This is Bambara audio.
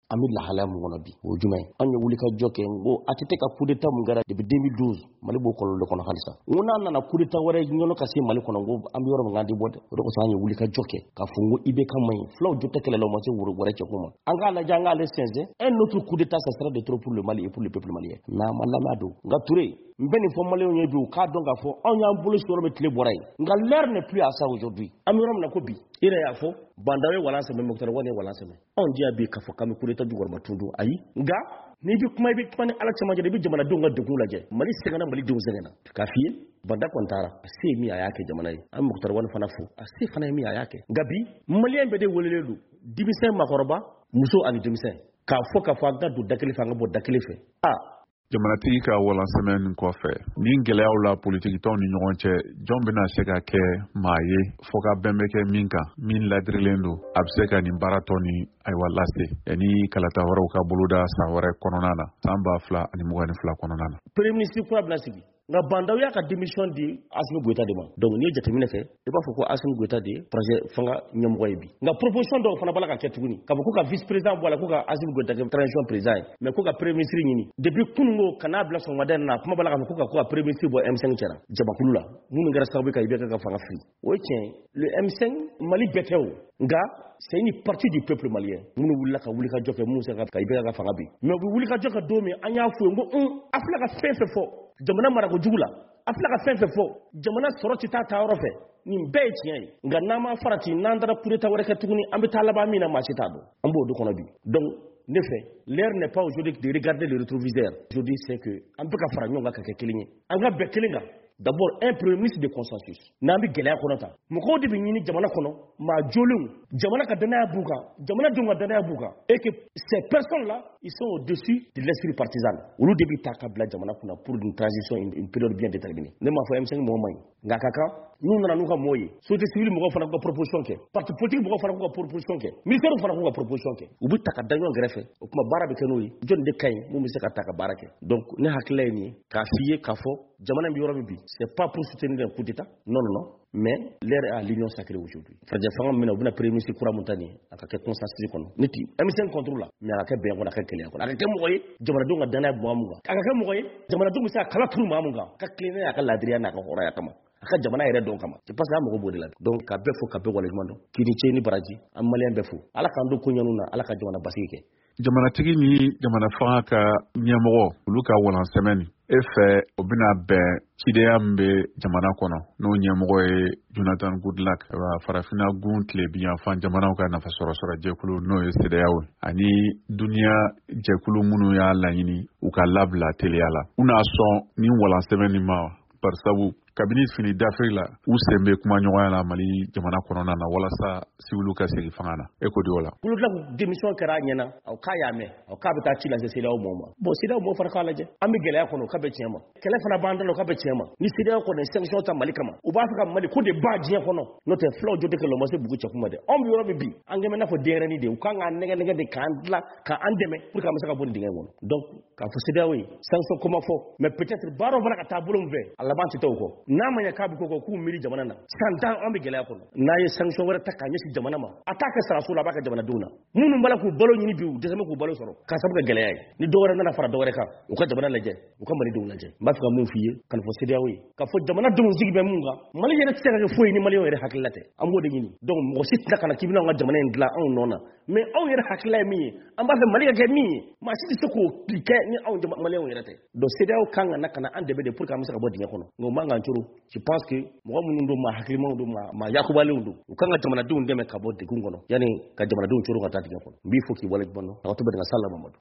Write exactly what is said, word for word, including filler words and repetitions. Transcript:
an bɛ lahalaya mun kɔnɔ bi o jumɛn an ye wuli ka jɔ kɛ n ko a tɛ ka coup d'état mun kɛra depuis deux mille douze Mali b'o kɔlɔlɔ kɔnɔ halisa n ko n'a nana coup d'état wɛrɛ ɲɔnɔ ka se Mali kɔnɔ n ko an bɛ yɔrɔ min kan tɛ bɔ dɛ o de kosɔn an ye wuli ka jɔ kɛ k'a fɔ n ko I B K man ɲi fulaw jo tɛ kɛlɛ la o ma se wɛrɛ cɛ ko ma an k'a lajɛ an k'ale sɛnsɛn un autre coup d'état ça sera de trop pour le Mali et pour le peuple malien mais a ma lamɛn a don nka Touré n bɛ nin fɔ maliyɛnw ye bi u k'a dɔn k'a fɔ anw y'an bolo si yɔrɔ min tile bɔra yen nka l'heure n'est plus à ça aujourd'hui an bɛ yɔrɔ min na ko bi i yɛrɛ y'a fɔ Bandaw ye walan sɛmɛ Mukutari Wale ye walan sɛmɛ anw diya bi k'a fɔ k'an bɛ coup d'état jukɔrɔma tun don ayi nka n'i bɛ kuma i bɛ kuma ni ala cɛmancɛ i bɛ jamanadenw ka degun lajɛ Mali sɛgɛnna Mali denw sɛgɛnna k'a f'i ye Banda kɔni taara a se ye min a y'a kɛ jamana ye an Mukutari Wale fana fo a se fana ye min a y'a kɛ nka bi maliyɛn bɛɛ de welelen don denmisɛn maakɔrɔba muso ani denmisɛn k'a fɔ k'a fɔ an ka don da kelen fɛ an ka bɔ da kelen fɛ ah jamanatigi ka walansɛmɛ nin kɔfɛ ni gɛlɛyaw la politikitɔw ni ɲɔgɔn cɛ jɔn bɛna se ka kɛ maa ye fo ka bɛn bɛ kɛ min kan min ladirilen don a bɛ se ka nin baaratɔ ni ayiwa lase ni kalata wɛrɛw ka boloda san wɛrɛ kɔnɔna na san ba fila ani mugan ni fila kɔnɔna na premier ministre kura bɛna sigi nka Bandaw y'a ka démission di Assimi Goïta de ma donc n'i ye jateminɛ kɛ i b'a fɔ ko Assimi Goïta de ye projet fanga ɲɛmɔgɔ ye bi nka proposition dɔw fana b'a la ka kɛ tuguni k'a fɔ ko ka vice président bɔ a la ko ka Assimi Goïta kɛ transition président ye mais ko ka premier ministre ɲini depuis kunungo ka n'a bila sɔgɔmada in na kuma b'a la k'a fɔ ko ka ko ka premier ministre bɔ M cinq cɛla jabakulu la minnu kɛra sababu ka I B K ka fanga fili o ye tiɲɛ le M cinq Mali bɛɛ tɛ o nka c'est une partie du peuple malien minnu wulila ka wuli ka jɔ kɛ minnu sera ka I B K ka fanga bi mais u bɛ wuli ka jɔ ka don min an y'a fɔ ye n ko un a filɛ ka fɛn fɛn fɔ jamana marako jugu la a filɛ ka fɛn fɛn fɔ jamana sɔrɔ tɛ taa taa yɔrɔ fɛ nin bɛɛ ye tiɲɛ ye nka n'an ma farati n'an taara coup d'état wɛrɛ kɛ tuguni an bɛ taa laban min na maa si t'a dɔn an b'o de kɔnɔ bi donc ne fɛ l'heure n'est pas aujourd'hui de regarder le rétroviseur aujourd'hui c'est que an bɛ ka fara ɲɔgɔn kan ka kɛ kelen ye an ka bɛn kelen kan d'abord un premier ministre de consensus n'an bɛ gɛlɛya kɔnɔ ta mɔgɔw de bɛ ɲini jamana kɔnɔ maa jolenw jamana ka danaya b'u kan jamana denw ka danaya b'u kan et que ces personnes là ils sont au-dessus de l'esprit partisan olu de bɛ ta ka bila jamana kunna pour une transition une, une période bien déterminée ne m'a fɔ M cinq mɔgɔ man ɲi nka a ka kan n'u nana n'u ka mɔgɔw ye société civile mɔgɔw fana k'u ka proposition kɛ parti politique mɔgɔw fana k'u ka proposition kɛ ministère fana k'u ka proposition kɛ u bɛ ta ka da ɲɔgɔn kɛrɛfɛ o kuma baara bɛ kɛ n'o ye jɔnni de ka ɲi mun bɛ se ka ta ka baara kɛ donc ne hakilila ye nin ye k'a f'i ye k'a fɔ jamana bɛ yɔrɔ min bi c'est pas pour soutenir un coup d'état non non non mais l'heure est à l'union sacrée aujourd'hui farajɛ fanga min na u bɛna premier ministre kura mun ta nin ye a ka kɛ consensus kɔnɔ ne ti M cinq contre la mais a ka kɛ bɛn kɔnɔ a ka kɛ kelenya kɔnɔ a ka kɛ mɔgɔ ye jamanadenw ka danaya bɔ mun kan a ka kɛ mɔgɔ ye jamanadenw bɛ se ka kala turu maa mun kan ka tilennenya a ka laadiriya n'a ka hɔrɔnya kama a ka jamana yɛrɛ dɔn kama c'est parce que an mago b'o de la donc ka bɛɛ fo ka bɛɛ waleɲuman dɔn k'i ni ce ni baraji an maliyɛn bɛɛ fo ala k'an don ko ɲɛnu na ala ka jamana basigi kɛ jamanatigi ni jamana fanga ka ɲɛmɔgɔ olu ka walansɛmɛ nin e fɛ o bɛna bɛn cidenya min bɛ jamana kɔnɔ n'o ɲɛmɔgɔ ye Jonathan Goodluck farafinna gun tile biyanfan jamanaw ka nafa sɔrɔ sɔrɔ jɛkulu n'o ye C D E A O ani duniya jɛkulu minnu y'a laɲini u ka labila teliya la u n'a sɔn ni walansɛmɛ nin ma par sabu kabini fini d'Afrique la u sen bɛ kuma ɲɔgɔnya la Mali jamana kɔnɔna na walasa siwiliw ka segin fanga na e ko di o la Goodluck démission kɛra a ɲɛna aw k'a y'a mɛn aw k'a bɛ taa ci lase C D E A O mɔgɔw ma bon C D E A O mɔgɔw fana k'a lajɛ an bɛ gɛlɛya kɔnɔ o ka bɛ tiɲɛ ma kɛlɛ fana b'an da la o ka bɛ tiɲɛ ma ni C D E A O kɔni sanction ta Mali kama u b'a fɛ ka Mali ko de ba diɲɛ kɔnɔ n'o tɛ fulaw jo tɛ kɛlɛ o ma se bugu cɛkuma dɛ anw bɛ yɔrɔ min bi an kɛmɛ n'a fɔ denyɛrɛnin de u kan k'an nɛgɛ nɛgɛ de k'an dilan k'an dɛmɛ pour que an bɛ se ka bɔ nin dingɛ kɔnɔ donc k'a fɔ C D E A O ye sanction ko ma fɔ mais peut-être baaraw fana ka taa bolo min fɛ a laban tɛ taa o kɔ n'a ma ɲɛ k'a bɛ ko k'u miiri jamana na san tan an bɛ gɛlɛya kɔnɔ n'a ye sanction wɛrɛ ta k'a ɲɛsin jamana ma a t'a kɛ saraso la a b'a kɛ jamanadenw na minnu b'a la k'u balo ɲini bi u dɛsɛ bɛ k'u balo sɔrɔ k'a sababu kɛ gɛlɛya ye ni dɔwɛrɛ nana fara dɔwɛrɛ kan u ka jamana lajɛ u ka malidenw lajɛ n b'a fɛ ka mun f'i ye ka nin fɔ C D E A O ye k'a fɔ jamanadenw sigi bɛ mun kan Mali yɛrɛ tɛ se ka kɛ foyi ni maliyɛnw yɛrɛ hakilila tɛ an b'o de ɲini donc mɔgɔ si tɛna ka na k'i bɛna an ka jamana in dilan anw nɔ na mais anw yɛrɛ hakilila ye min ye an b'a fɛ Mali ka kɛ min ye maa si tɛ se k'o kɛ ni anw maliyɛnw yɛrɛ tɛ donc C D E A O kan ka na ka na an dɛmɛ de pour que an bɛ se ka bɔ dingɛ kɔnɔ nka o man kan coro je pense que mɔgɔ minnu don maa hakilimaw don maa maa yakubalenw don u kan ka jamanadenw dɛmɛ ka bɔ degun kɔnɔ yanni ka jamanadenw coro ka taa dingɛ kɔnɔ n b'i fo k'i waleɲuman dɔn a ka to bɛ ka sa la Mamadu